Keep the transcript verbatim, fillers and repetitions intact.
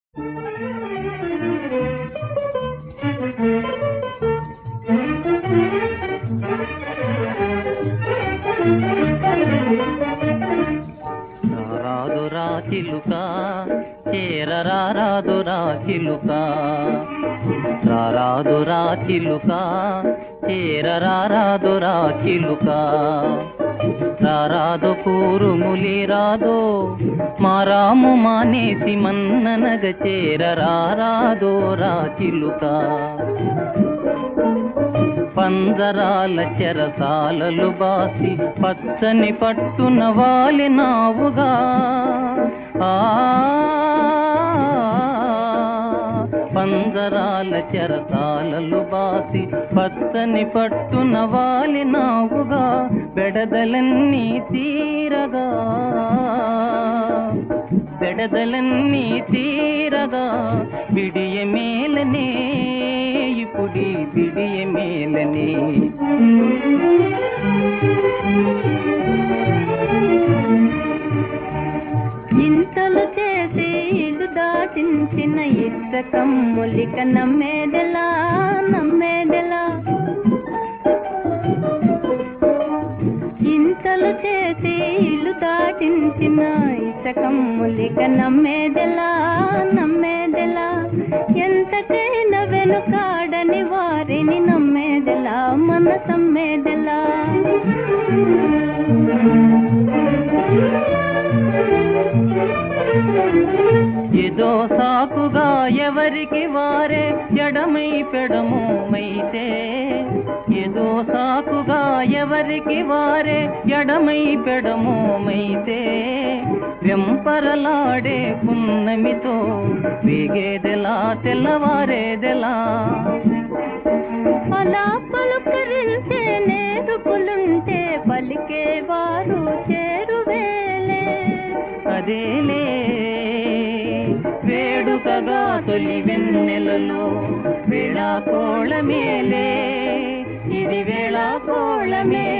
రాదురా చిలుక చేరరాదురా చిలుక, రాదురా చిలుక చేరరాదురా చిలుక, రారాదు కూరుములి రాదో మారాము మానేసి మన్ననగ చేరరాదురా చిలుక. పంజరాల చెరసాలలు బాసి పచ్చని పట్టున వాలినావుగా, ఆ పంజరాల చెరసాలలు బాసి పచ్చని పట్టున వాలినావుగా, బెడదలన్నీ తీరగా బెడదలన్నీ తీరగా బిడియ మేలనే ఇప్పుడి బిడియ మేలనే. ఇంతలు చేసి ఇల్లు దాచించిన ఇష్టకమ్ములిక నమ్మేదెలా నమ్మేదెలా, ఇంతలు చేసి ఇల్లు దాచించిన ఇష్టకమ్ములిక నమ్మేదెలా నమ్మేదెలా, ఎంతకైనా వెనుకాడని వారిని నమ్మేదెలా మనసమ్మేదెలా. ఏదో సాకుగా ఎవరికి వారే ఎడమై పెడమోమైతే, ఏదో సాకుగా ఎవరికి వారే ఎడమై పెడమోమైతే, వెంపరలాడే పున్నమితో వేగేదెలా తెల్లవారేదెలా. అలా పలుకరించే నేరుపులుంటే పలికేవారు చేరువేలే, అదేలే వేడుకగా తొలి వెన్నెలలో వేళా కోళమేలే, ఇది వేళా కోళమే.